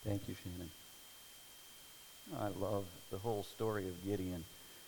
Thank you, Shannon. I love the whole story of Gideon.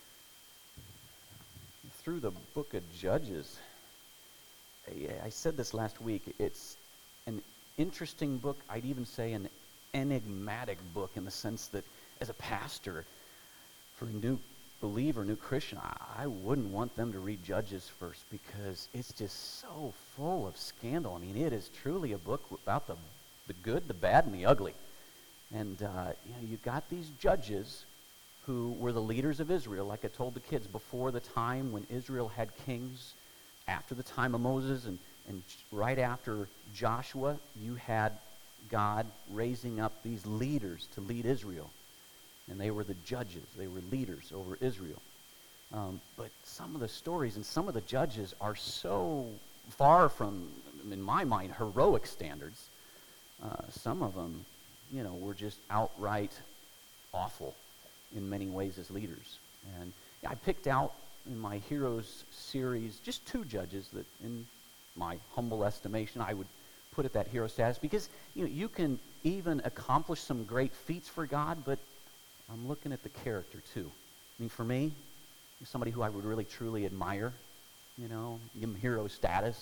Through the book of Judges, I said this last week, it's an interesting book. I'd even say an enigmatic book in the sense that as a pastor, for a new believer, new Christian, I wouldn't want them to read Judges first because it's just so full of scandal. I mean, it is truly a book about the good, the bad, and the ugly. And you got these judges who were the leaders of Israel, like I told the kids, before the time when Israel had kings, after the time of Moses, and right after Joshua, you had God raising up these leaders to lead Israel. And they were the judges. They were leaders over Israel. But some of the stories and some of the judges are so far from, in my mind, heroic standards. Some of them, were just outright awful in many ways as leaders. And I picked out in my Heroes series just 2 judges that, in my humble estimation, I would put at that hero status because you can even accomplish some great feats for God, but I'm looking at the character too. I mean, for me, somebody who I would really truly admire, give him hero status,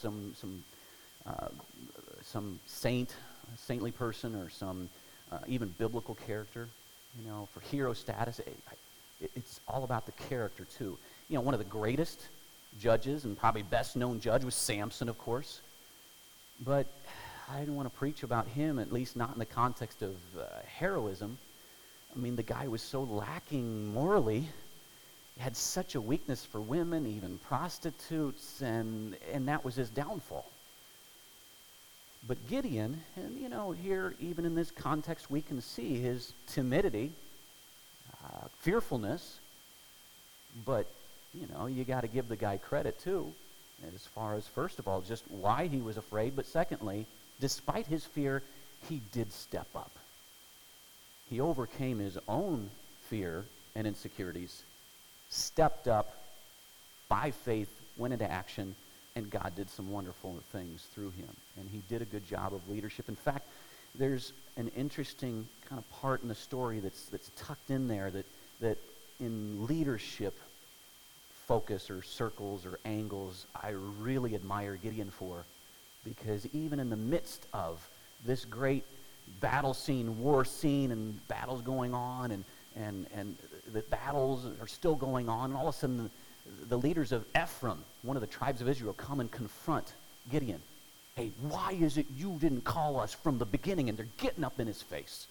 some saintly person, or some even biblical character, for hero status. It's all about the character too. One of the greatest judges and probably best known judge was Samson, of course. But I didn't want to preach about him, at least not in the context of heroism. I mean, the guy was so lacking morally. He had such a weakness for women, even prostitutes, and that was his downfall. But Gideon, and here, even in this context, we can see his timidity, fearfulness, but, you got to give the guy credit, too, as far as, first of all, just why he was afraid, but secondly, despite his fear, he did step up. He overcame his own fear and insecurities, stepped up by faith, went into action, and God did some wonderful things through him. And he did a good job of leadership. In fact, there's an interesting kind of part in the story that's tucked in there that in leadership focus or circles or angles, I really admire Gideon for, because even in the midst of this great battle scene, war scene, and battles going on, and the battles are still going on, and all of a sudden the leaders of Ephraim, one of the tribes of Israel, come and confront Gideon. Hey, why is it you didn't call us from the beginning? And they're getting up in his face.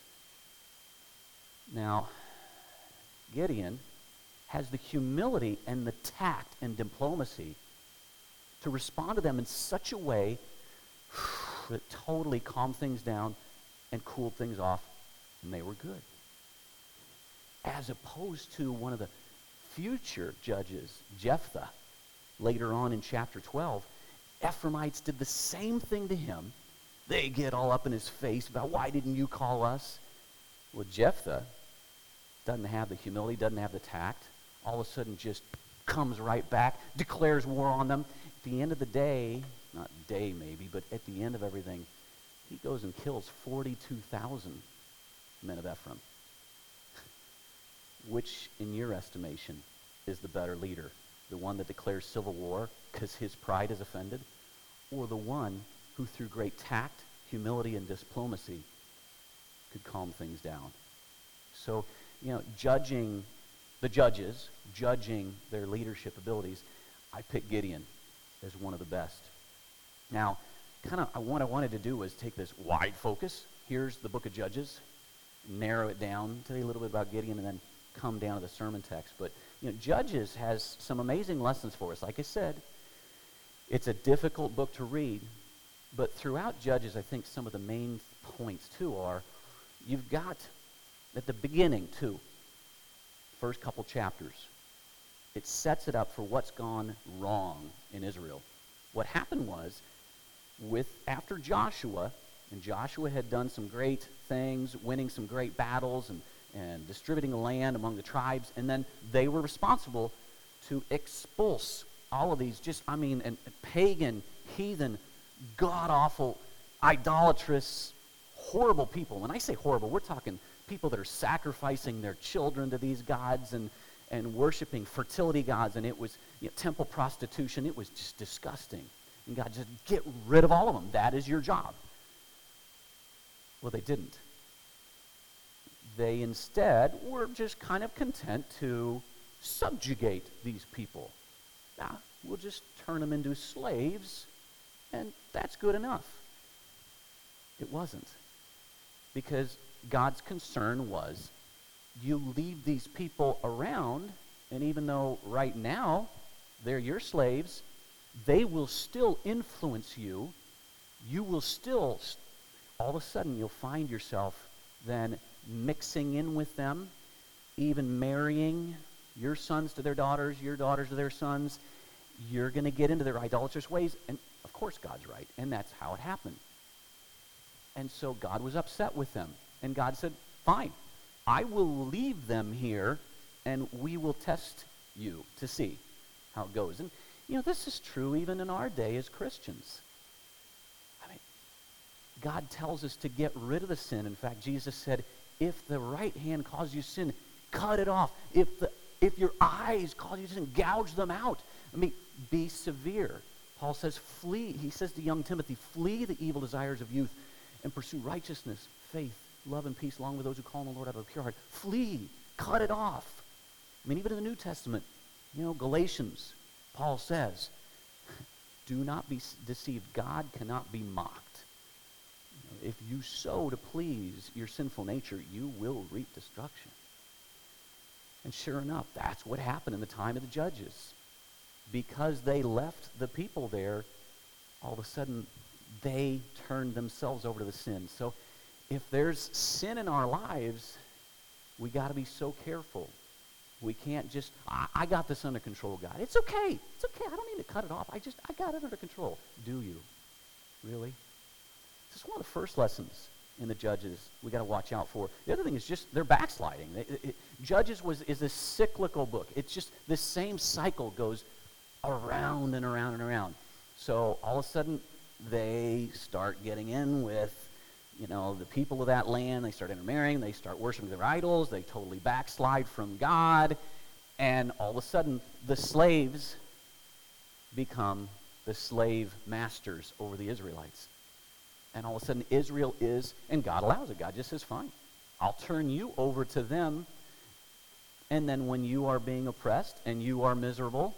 Now, Gideon has the humility and the tact and diplomacy to respond to them in such a way that totally calmed things down and cooled things off, and they were good. As opposed to one of the future judges, Jephthah, later on in chapter 12, Ephraimites did the same thing to him. They get all up in his face about, why didn't you call us? Well, Jephthah doesn't have the humility, doesn't have the tact. All of a sudden just comes right back, declares war on them. At the end of the day, not day maybe, but at the end of everything, he goes and kills 42,000 men of Ephraim. Which, in your estimation, is the better leader? The one that declares civil war because his pride is offended? Or the one who, through great tact, humility, and diplomacy, could calm things down? So, judging the judges, judging their leadership abilities, I picked Gideon as one of the best. Now, what I wanted to do was take this wide focus. Here's the book of Judges, narrow it down, tell you a little bit about Gideon, and then come down to the sermon text. But Judges has some amazing lessons for us. Like I said, it's a difficult book to read, but throughout Judges, I think some of the main points too are, you've got at the beginning too, first couple chapters, it sets it up for what's gone wrong in Israel. What happened was, after Joshua, and Joshua had done some great things, winning some great battles, and distributing the land among the tribes, and then they were responsible to expulse all of these pagan, heathen, god-awful, idolatrous, horrible people. When I say horrible, we're talking people that are sacrificing their children to these gods and worshiping fertility gods, and it was temple prostitution. It was just disgusting. And God said, get rid of all of them. That is your job. Well, they didn't. They instead were just kind of content to subjugate these people. Now, we'll just turn them into slaves, and that's good enough. It wasn't. Because God's concern was, you leave these people around, and even though right now they're your slaves, they will still influence you. You will still, all of a sudden, you'll find yourself then mixing in with them, even marrying your sons to their daughters, your daughters to their sons. You're going to get into their idolatrous ways, and of course God's right, and that's how it happened. And so God was upset with them, and God said, fine, I will leave them here, and we will test you to see how it goes. And, this is true even in our day as Christians. I mean, God tells us to get rid of the sin. In fact, Jesus said, if the right hand causes you sin, cut it off. If your eyes cause you to sin, gouge them out. I mean, be severe. Paul says, flee. He says to young Timothy, flee the evil desires of youth and pursue righteousness, faith, love, and peace, along with those who call on the Lord out of a pure heart. Flee. Cut it off. I mean, even in the New Testament, Galatians, Paul says, do not be deceived. God cannot be mocked. If you sow to please your sinful nature, you will reap destruction. And sure enough, that's what happened in the time of the judges. Because they left the people there, all of a sudden, they turned themselves over to the sin. So if there's sin in our lives, we got to be so careful. We can't just, I got this under control, God. It's okay. It's okay. I don't need to cut it off. I got it under control. Do you? Really? This is one of the first lessons in the Judges we got to watch out for. The other thing is just they're backsliding. Judges is a cyclical book. It's just this same cycle goes around and around and around. So all of a sudden they start getting in with the people of that land. They start intermarrying. They start worshiping their idols. They totally backslide from God. And all of a sudden, the slaves become the slave masters over the Israelites. And all of a sudden, Israel is, and God allows it. God just says, fine, I'll turn you over to them. And then when you are being oppressed and you are miserable,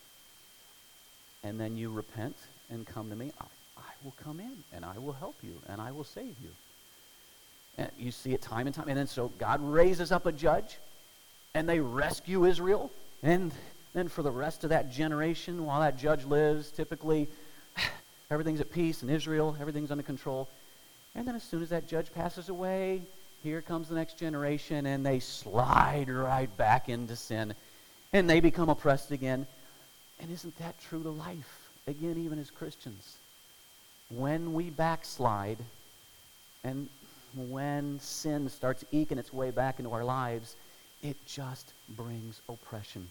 and then you repent and come to me, I will come in, and I will help you, and I will save you. And you see it time and time. And then so God raises up a judge, and they rescue Israel. And then for the rest of that generation, while that judge lives, typically everything's at peace in Israel, everything's under control. And then as soon as that judge passes away, here comes the next generation, and they slide right back into sin, and they become oppressed again. And isn't that true to life? Again, even as Christians. When we backslide, and when sin starts eking its way back into our lives, it just brings oppression.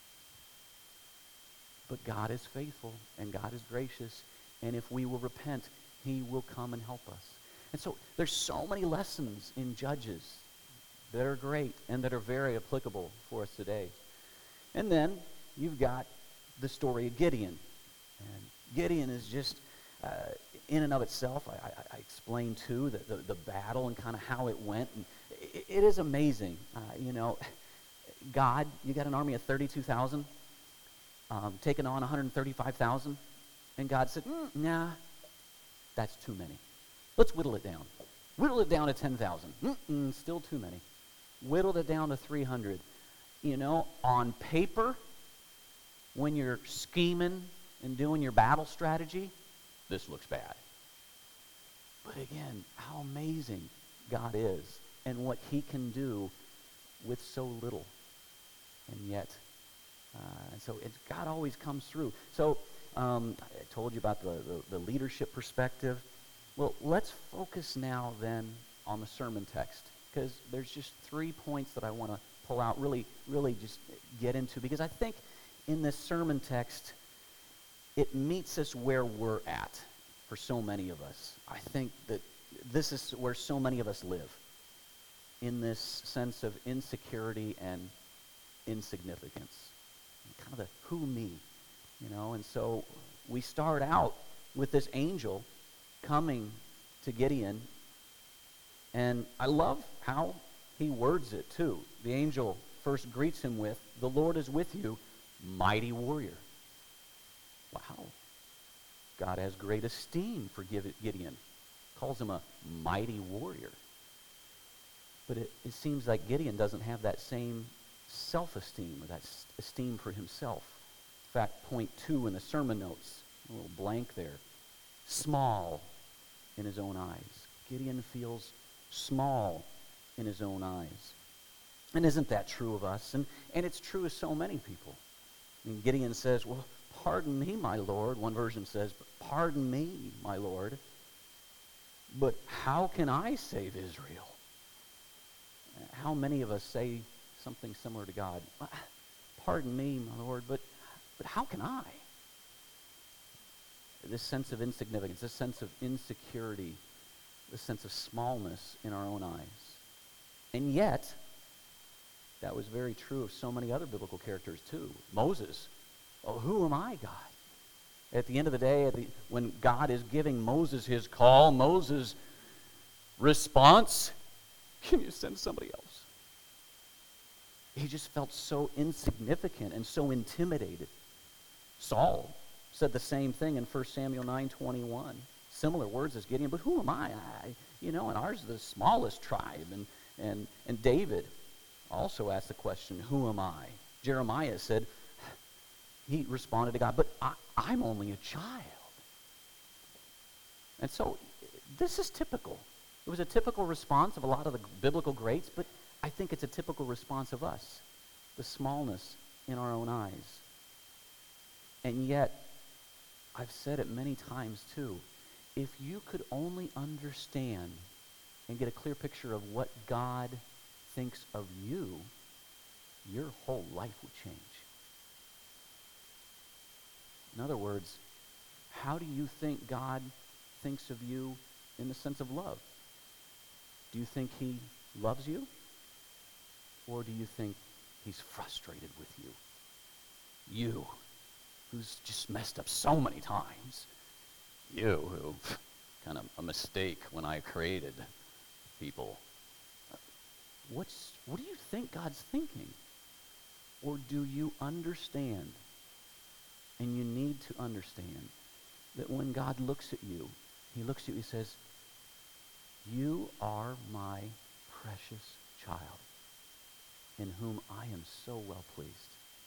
But God is faithful, and God is gracious, and if we will repent, He will come and help us. And so there's so many lessons in Judges that are great and that are very applicable for us today. And then you've got the story of Gideon. And Gideon is just, in and of itself, I explained too the battle and kind of how it went. And it is amazing. God, you got an army of 32,000, taking on 135,000. And God said, nah, that's too many. Let's whittle it down. Whittle it down to 10,000. Still too many. Whittled it down to 300. On paper, when you're scheming and doing your battle strategy, this looks bad. But again, how amazing God is and what He can do with so little. And yet, God always comes through. So I told you about the leadership perspective. Well, let's focus now then on the sermon text, because there's just 3 points that I want to pull out, really just get into, because I think in this sermon text, it meets us where we're at for so many of us. I think that, This is where so many of us live, in this sense of insecurity and insignificance. Kind of the who me, and so we start out with this angel coming to Gideon, and I love how he words it too. The angel first greets him with, "The Lord is with you, mighty warrior." Wow. God has great esteem for Gideon. Calls him a mighty warrior. But it seems like Gideon doesn't have that same self-esteem or that esteem for himself. In fact, point 2 in the sermon notes, a little blank there. Small in his own eyes. Gideon feels small in his own eyes. And isn't that true of us? And it's true of so many people. I mean, Gideon says, "Well, pardon me, my Lord." One version says, "Pardon me, my Lord. But how can I save Israel?" How many of us say something similar to God? "Pardon me, my Lord, but how can I?" This sense of insignificance, this sense of insecurity, this sense of smallness in our own eyes. And yet, that was very true of so many other biblical characters too. Moses, "Oh, who am I, God?" At the end of the day, when God is giving Moses his call, Moses' response, "Can you send somebody else?" He just felt so insignificant and so intimidated. Saul said the same thing in 1 Samuel 9:21. Similar words as Gideon, "But who am I? And ours is the smallest tribe." And David also asked the question, "Who am I?" Jeremiah said, he responded to God, "But I'm only a child." And so this is typical. It was a typical response of a lot of the biblical greats, but I think it's a typical response of us, the smallness in our own eyes. And yet, I've said it many times too, if you could only understand and get a clear picture of what God thinks of you, your whole life would change. In other words, how do you think God thinks of you in the sense of love? Do you think he loves you? Or do you think he's frustrated with you? You, who's just messed up so many times. You, who, kind of a mistake when I created people. What do you think God's thinking? Or do you understand, and you need to understand, that when God looks at you, he looks at you and says, "You are my precious child, in whom I am so well pleased."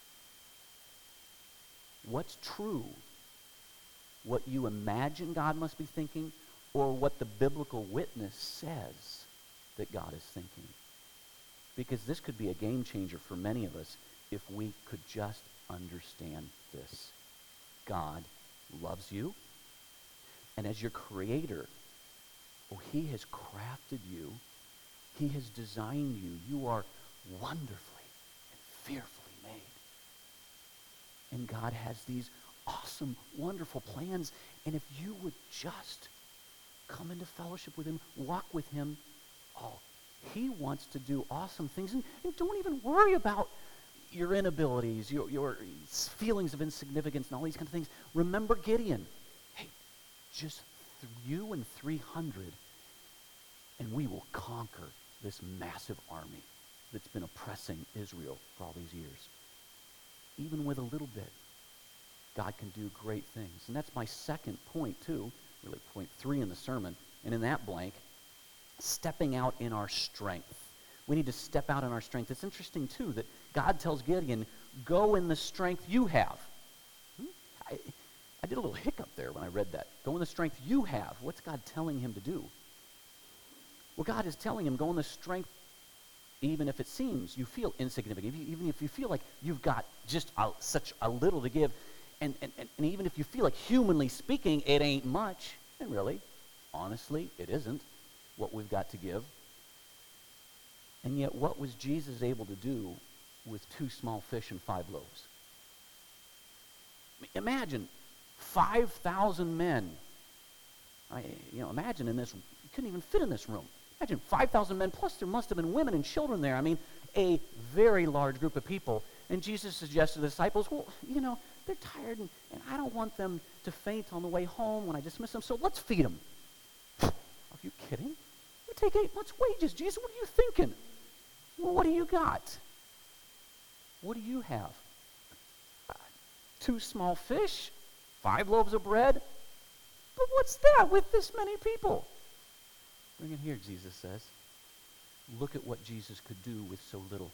What's true? What you imagine God must be thinking, or what the biblical witness says that God is thinking? Because this could be a game changer for many of us if we could just understand this. God loves you, and as your creator, he has crafted you. He has designed you. You are wonderfully and fearfully made. And God has these awesome, wonderful plans. And if you would just come into fellowship with him, walk with him, he wants to do awesome things. And don't even worry about your inabilities, your feelings of insignificance and all these kind of things. Remember Gideon. Hey, just you and 300, and we will conquer this massive army that's been oppressing Israel for all these years. Even with a little bit, God can do great things. And that's my second point too, really point 3 in the sermon. And in that blank, stepping out in our strength. We need to step out in our strength. It's interesting too that God tells Gideon, "Go in the strength you have." I did a little hiccup there when I read that. Go in the strength you have. What's God telling him to do? Well, God is telling him, go in the strength, even if it seems you feel insignificant, even if you feel like you've got just such a little to give, and even if you feel like, humanly speaking, it ain't much, and really, honestly, it isn't what we've got to give. And yet, what was Jesus able to do with 2 small fish and 5 loaves? Imagine 5,000 men Imagine in this, you couldn't even fit in this room. Imagine 5,000 men, plus there must have been women and children there. I mean, a very large group of people. And Jesus suggested to the disciples, well, they're tired, and I don't want them to faint on the way home when I dismiss them, so let's feed them. Are you kidding? You take 8 months' wages. Jesus, what are you thinking? Well, what do you got? What do you have? 2 small fish, 5 loaves of bread. But what's that with this many people? Bring it here, Jesus says. Look at what Jesus could do with so little.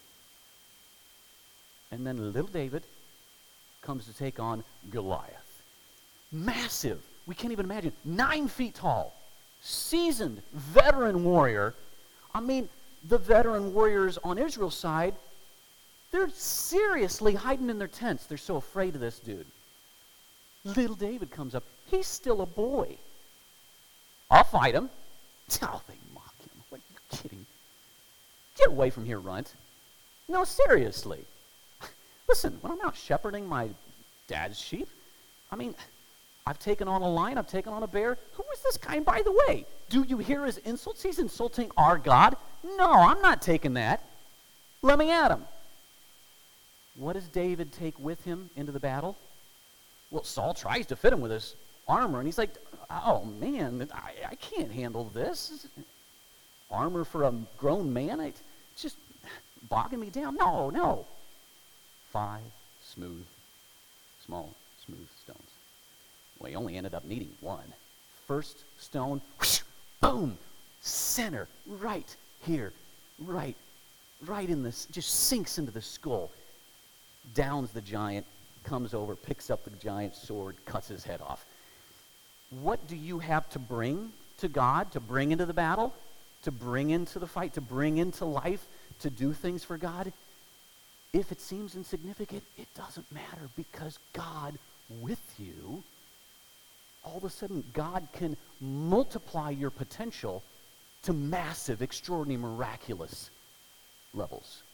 And then little David comes to take on Goliath. Massive. We can't even imagine. 9 feet tall. Seasoned veteran warrior. I mean, the veteran warriors on Israel's side, they're seriously hiding in their tents. They're so afraid of this dude. Little David comes up. He's still a boy. I'll fight him. Oh, they mock him. What, are you kidding? Get away from here, runt. No, seriously. Listen, when I'm out shepherding my dad's sheep, I've taken on a lion, I've taken on a bear. Who is this guy? And by the way, do you hear his insults? He's insulting our God. No, I'm not taking that. Let me at him. What does David take with him into the battle? Well, Saul tries to fit him with his armor, and he's like, oh, man, I can't handle this. Armor for a grown man? It's just bogging me down. No. 5 smooth stones. Well, he only ended up needing 1. First stone, whoosh, boom, center, right here, right in this, just sinks into the skull. Downs the giant, comes over, picks up the giant's sword, cuts his head off. What do you have to bring to God, to bring into the battle, to bring into the fight, to bring into life, to do things for God? If it seems insignificant, it doesn't matter, because God with you, all of a sudden God can multiply your potential to massive, extraordinary, miraculous levels.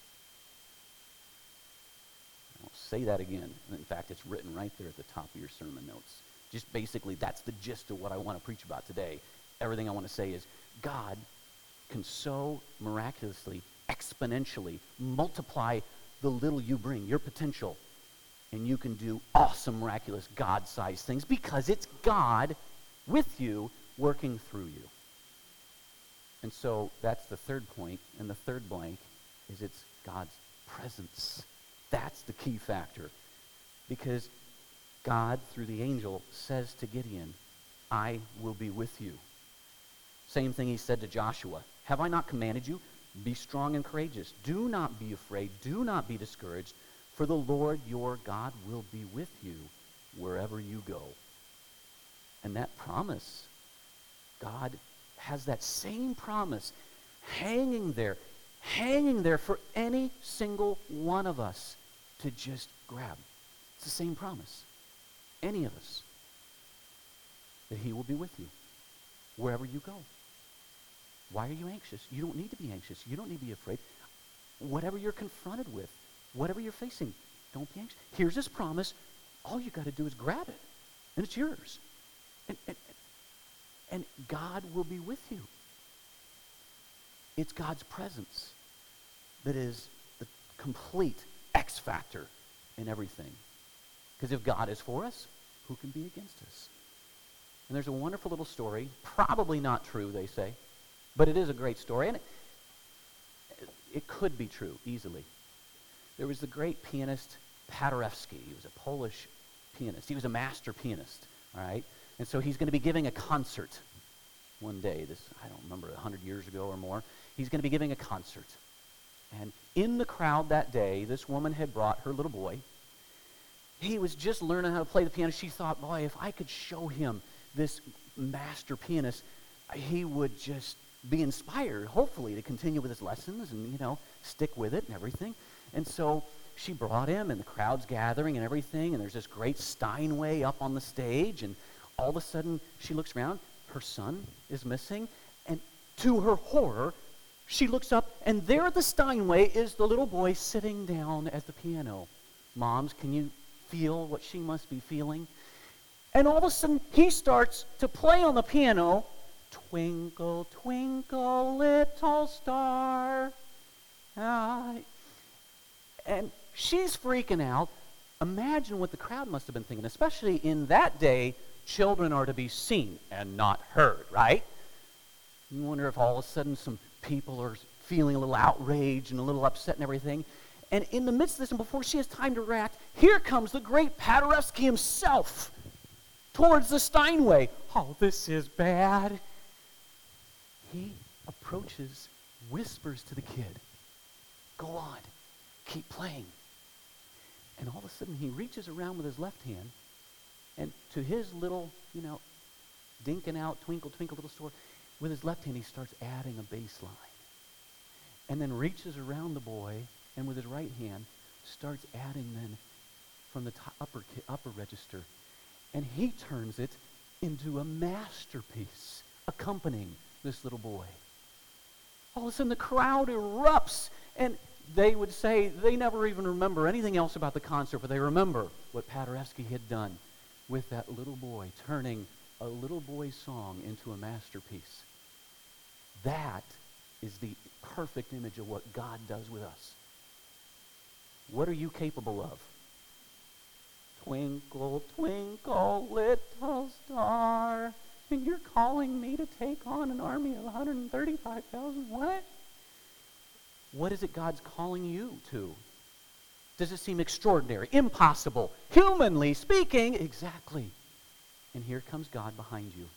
I'll say that again. In fact, it's written right there at the top of your sermon notes. Just basically, that's the gist of what I want to preach about today. Everything I want to say is God can so miraculously, exponentially multiply the little you bring, your potential, and you can do awesome, miraculous, God-sized things because it's God with you, working through you. And so that's the third point, and the third blank is it's God's presence. That's the key factor, because God, through the angel, says to Gideon, I will be with you. Same thing he said to Joshua. Have I not commanded you? Be strong and courageous. Do not be afraid. Do not be discouraged, for the Lord your God will be with you wherever you go. And that promise, God has that same promise hanging there for any single one of us to just grab. It's the same promise. Any of us. That he will be with you wherever you go. Why are you anxious? You don't need to be anxious. You don't need to be afraid. Whatever you're confronted with, whatever you're facing, don't be anxious. Here's his promise. All you got to do is grab it, and it's yours. And God will be with you. It's God's presence that is the complete X factor in everything. Because if God is for us, who can be against us? And there's a wonderful little story, probably not true, they say, but it is a great story, and it could be true, easily. There was the great pianist Paderewski. He was a Polish pianist. He was a master pianist, all right? And so he's going to be giving a concert one day, I don't remember, 100 years ago or more. He's going to be giving a concert. And in the crowd that day, this woman had brought her little boy. He was just learning how to play the piano. She thought, boy, if I could show him this master pianist, he would just be inspired, hopefully, to continue with his lessons and, stick with it and everything. And so she brought him, and the crowd's gathering and everything, and there's this great Steinway up on the stage, and all of a sudden she looks around. Her son is missing, and to her horror, she looks up, and there at the Steinway is the little boy sitting down at the piano. Moms, can you feel what she must be feeling? And all of a sudden, he starts to play on the piano, Twinkle, twinkle, little star. And she's freaking out. Imagine what the crowd must have been thinking, especially in that day, children are to be seen and not heard, right? You wonder if all of a sudden some people are feeling a little outraged and a little upset and everything. And in the midst of this, and before she has time to react, here comes the great Paderewski himself towards the Steinway. Oh, this is bad. He approaches, whispers to the kid, go on, keep playing. And all of a sudden, he reaches around with his left hand, and to his little, dinking out, twinkle, twinkle, little star, with his left hand, he starts adding a bass line. And then reaches around the boy, and with his right hand, starts adding then from the upper register. And he turns it into a masterpiece, accompanying this little boy. All of a sudden, the crowd erupts, and they would say they never even remember anything else about the concert, but they remember what Paderewski had done with that little boy, turning a little boy's song into a masterpiece. That is the perfect image of what God does with us. What are you capable of? Twinkle, twinkle, little star, and you're calling me to take on an army of 135,000. What? What is it God's calling you to? Does it seem extraordinary, impossible, humanly speaking? Exactly. And here comes God behind you,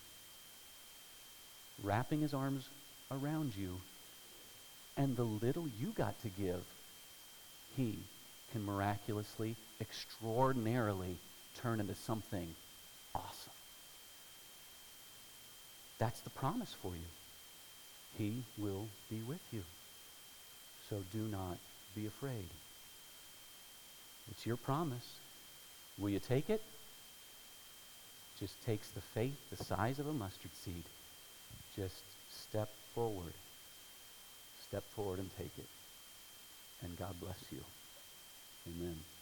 wrapping his arms around you, and the little you got to give, he can miraculously, extraordinarily turn into something awesome. That's the promise for you. He will be with you. So do not be afraid. It's your promise. Will you take it? Just takes the faith the size of a mustard seed. Just step forward. Step forward and take it. And God bless you. Amen.